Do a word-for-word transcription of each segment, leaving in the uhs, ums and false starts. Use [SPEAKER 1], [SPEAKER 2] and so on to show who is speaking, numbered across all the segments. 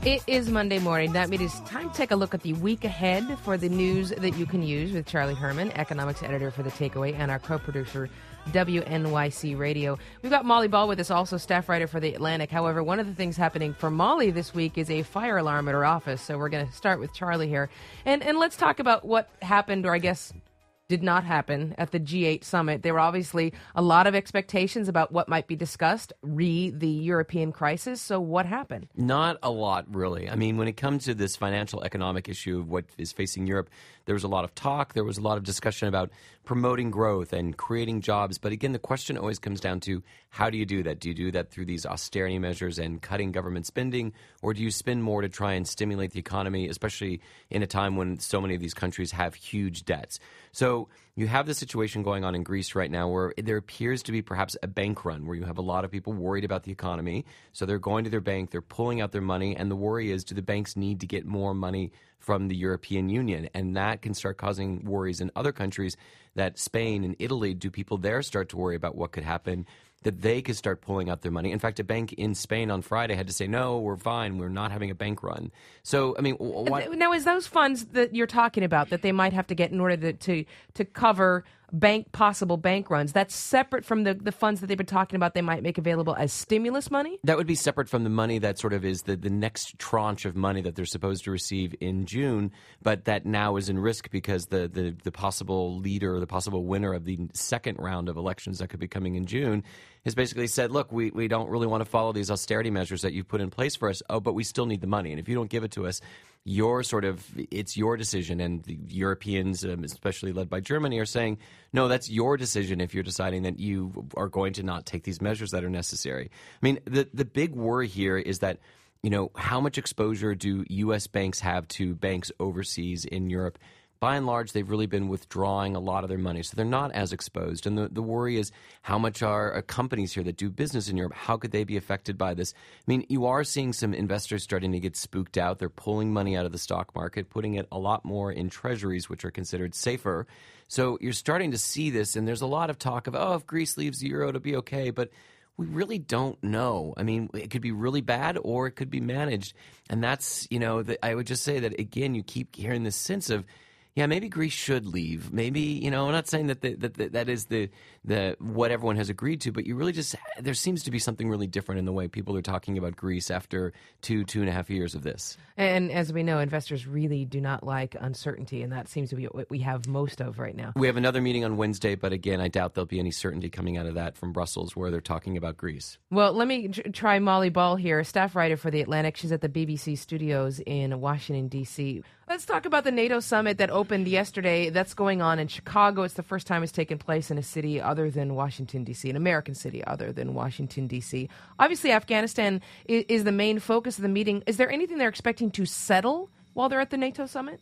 [SPEAKER 1] It is Monday morning. That means it's time to take a look at the week ahead for the news that you can use with Charlie Herman, economics editor for The Takeaway, and our co-producer, W N Y C Radio. We've got Molly Ball with us, also staff writer for The Atlantic. However, one of the things happening for Molly this week is a fire alarm at her office. So we're going to start with Charlie here. And, and let's talk about what happened, or I guess did not happen at the G eight summit. There were obviously a lot of expectations about what might be discussed, re the European crisis. So what happened?
[SPEAKER 2] Not a lot, really. I mean, when it comes to this financial economic issue of what is facing Europe, there was a lot of talk. There was a lot of discussion about promoting growth and creating jobs. But again, the question always comes down to, how do you do that? Do you do that through these austerity measures and cutting government spending? Or do you spend more to try and stimulate the economy, especially in a time when so many of these countries have huge debts? So you have the situation going on in Greece right now where there appears to be perhaps a bank run, where you have a lot of people worried about the economy. So they're going to their bank, they're pulling out their money, and the worry is, do the banks need to get more money from the European Union? And that can start causing worries in other countries, that Spain and Italy, do people there start to worry about what could happen, that they could start pulling out their money? In fact, a bank in Spain on Friday had to say, no, we're fine, we're not having a bank run. So, I mean, what?
[SPEAKER 1] Now, is those funds that you're talking about that they might have to get in order to to, to cover bank possible bank runs, that's separate from the, the funds that they've been talking about they might make available as stimulus money?
[SPEAKER 2] That would be separate from the money that sort of is the, the next tranche of money that they're supposed to receive in June, but that now is in risk because the, the, the possible leader or the possible winner of the second round of elections that could be coming in June has basically said, look, we, we don't really want to follow these austerity measures that you've put in place for us. Oh, but we still need the money. And if you don't give it to us, your sort of, it's your decision. And the Europeans, um, especially led by Germany, are saying, no, that's your decision if you're deciding that you are going to not take these measures that are necessary. I mean, the, the big worry here is that, you know, how much exposure do U S banks have to banks overseas in Europe? By and large, they've really been withdrawing a lot of their money, so they're not as exposed. And the, the worry is, how much are uh, companies here that do business in Europe, how could they be affected by this? I mean, you are seeing some investors starting to get spooked out. They're pulling money out of the stock market, putting it a lot more in treasuries, which are considered safer. So you're starting to see this, and there's a lot of talk of, oh, if Greece leaves the euro, it'll be okay. But we really don't know. I mean, it could be really bad or it could be managed. And that's, you know, the, I would just say that, again, you keep hearing this sense of, yeah, maybe Greece should leave. Maybe, you know, I'm not saying that the, that the, that is the the what everyone has agreed to, but you really just, there seems to be something really different in the way people are talking about Greece after two, two and a half years of this.
[SPEAKER 1] And as we know, investors really do not like uncertainty, and that seems to be what we have most of right now.
[SPEAKER 2] We have another meeting on Wednesday, but again, I doubt there'll be any certainty coming out of that from Brussels where they're talking about Greece.
[SPEAKER 1] Well, let me tr- try Molly Ball here, staff writer for The Atlantic. She's at the B B C studios in Washington, D C Let's talk about the NATO summit that opened yesterday. That's going on in Chicago. It's the first time it's taken place in a city other than Washington, D C, an American city other than Washington, D C Obviously, Afghanistan is, is the main focus of the meeting. Is there anything they're expecting to settle while they're at the NATO summit?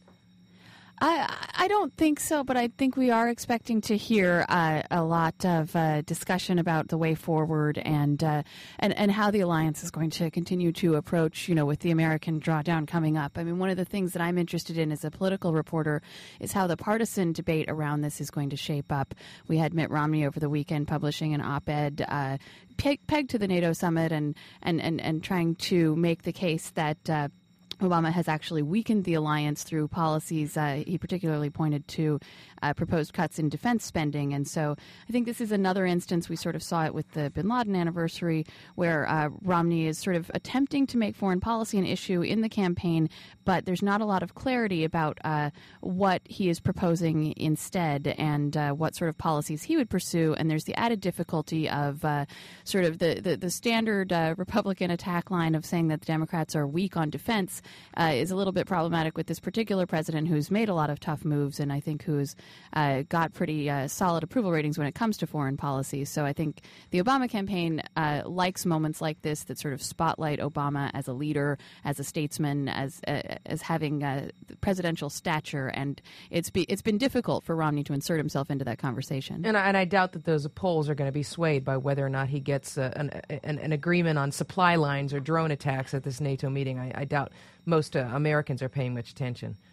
[SPEAKER 3] I I don't think so, but I think we are expecting to hear uh, a lot of uh, discussion about the way forward and uh, and and how the alliance is going to continue to approach, you know, with the American drawdown coming up. I mean, one of the things that I'm interested in as a political reporter is how the partisan debate around this is going to shape up. We had Mitt Romney over the weekend publishing an op-ed uh, peg- pegged to the NATO summit and and and and trying to make the case that Uh, Obama has actually weakened the alliance through policies. Uh, he particularly pointed to uh, proposed cuts in defense spending. And so I think this is another instance. We sort of saw it with the bin Laden anniversary, where uh, Romney is sort of attempting to make foreign policy an issue in the campaign, but there's not a lot of clarity about uh, what he is proposing instead and uh, what sort of policies he would pursue. And there's the added difficulty of uh, sort of the, the, the standard uh, Republican attack line of saying that the Democrats are weak on defense. Uh, is a little bit problematic with this particular president who's made a lot of tough moves and I think who's uh, got pretty uh, solid approval ratings when it comes to foreign policy. So I think the Obama campaign uh, likes moments like this that sort of spotlight Obama as a leader, as a statesman, as uh, as having uh, presidential stature. And it's be, it's been difficult for Romney to insert himself into that conversation.
[SPEAKER 1] And I, and I doubt that those polls are going to be swayed by whether or not he gets uh, an, an, an agreement on supply lines or drone attacks at this NATO meeting. I, I doubt most uh, Americans are paying much attention.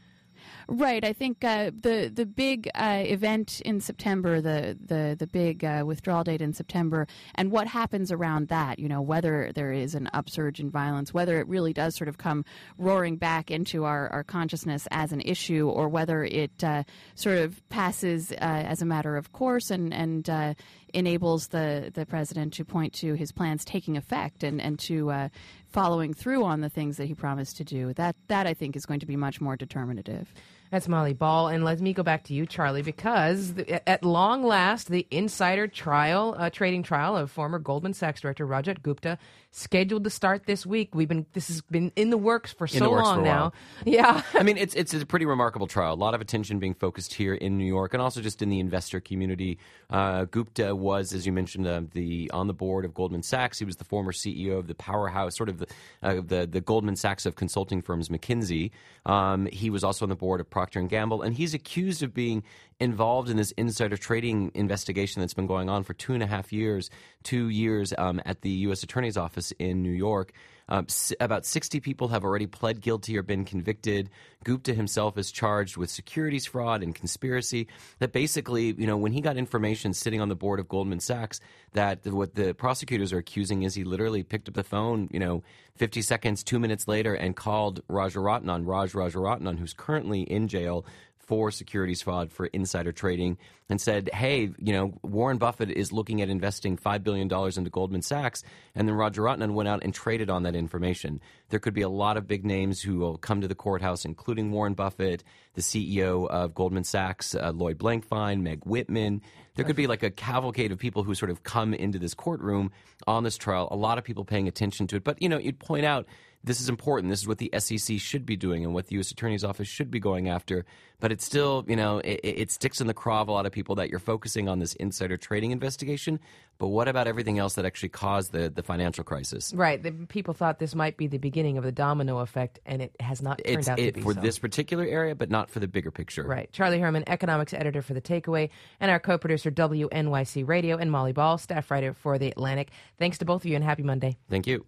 [SPEAKER 3] Right. I think uh, the the big uh, event in September, the the the big uh, withdrawal date in September, and what happens around that. You know, whether there is an upsurge in violence, whether it really does sort of come roaring back into our, our consciousness as an issue, or whether it uh, sort of passes uh, as a matter of course and and uh, enables the the president to point to his plans taking effect and and to uh, following through on the things that he promised to do. That that I think is going to be much more determinative.
[SPEAKER 1] That's Molly Ball. And let me go back to you, Charlie, because the, at long last, the insider trial, uh, trading trial of former Goldman Sachs director Rajat Gupta, scheduled to start this week. We've been this has been in the works for so
[SPEAKER 2] works
[SPEAKER 1] long
[SPEAKER 2] for
[SPEAKER 1] now. Yeah,
[SPEAKER 2] I mean, it's it's a pretty remarkable trial. A lot of attention being focused here in New York, and also just in the investor community. Uh, Gupta was, as you mentioned, uh, the on the board of Goldman Sachs. He was the former C E O of the powerhouse, sort of the uh, the, the Goldman Sachs of consulting firms, McKinsey. Um, he was also on the board of Procter and Gamble, and he's accused of being involved in this insider trading investigation that's been going on for two and a half years, two years um, at the U S Attorney's Office in New York. Um, s- about sixty people have already pled guilty or been convicted. Gupta himself is charged with securities fraud and conspiracy. That basically, you know, when he got information sitting on the board of Goldman Sachs, that the, what the prosecutors are accusing is he literally picked up the phone, you know, fifty seconds, two minutes later, and called Rajaratnam, Raj Rajaratnam, who's currently in jail for securities fraud for insider trading, and said, hey, you know, Warren Buffett is looking at investing five billion dollars into Goldman Sachs, and then Rajaratnam went out and traded on that information. There could be a lot of big names who will come to the courthouse, including Warren Buffett, the C E O of Goldman Sachs, uh, Lloyd Blankfein, Meg Whitman. There could be like a cavalcade of people who sort of come into this courtroom on this trial, a lot of people paying attention to it. But, you know, you'd point out, this is important. This is what the S E C should be doing and what the U S Attorney's Office should be going after. But it's still, you know, it, it sticks in the craw of a lot of people that you're focusing on this insider trading investigation. But what about everything else that actually caused the, the financial crisis?
[SPEAKER 1] right. The people thought this might be the beginning of the domino effect, and it has not turned
[SPEAKER 2] It's
[SPEAKER 1] out
[SPEAKER 2] it,
[SPEAKER 1] to be
[SPEAKER 2] for
[SPEAKER 1] so.
[SPEAKER 2] this particular area, but not for the bigger picture.
[SPEAKER 1] Right. Charlie Herman, economics editor for The Takeaway, and our co-producer W N Y C Radio, and Molly Ball, staff writer for The Atlantic. Thanks to both of you, and happy Monday.
[SPEAKER 2] Thank you.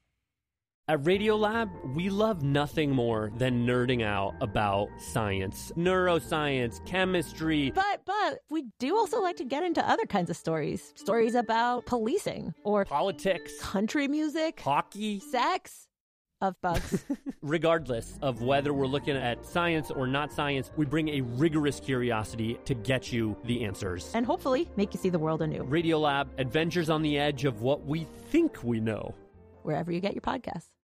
[SPEAKER 4] At Radiolab, we love nothing more than nerding out about science, neuroscience, chemistry.
[SPEAKER 5] But, but, we do also like to get into other kinds of stories. Stories about policing or
[SPEAKER 4] Politics,
[SPEAKER 5] country music,
[SPEAKER 4] hockey.
[SPEAKER 5] sex, of bugs.
[SPEAKER 4] Regardless of whether we're looking at science or not science, we bring a rigorous curiosity to get you the answers.
[SPEAKER 5] And hopefully make you see the world anew.
[SPEAKER 4] Radiolab, adventures on the edge of what we think we know.
[SPEAKER 5] Wherever you get your podcasts.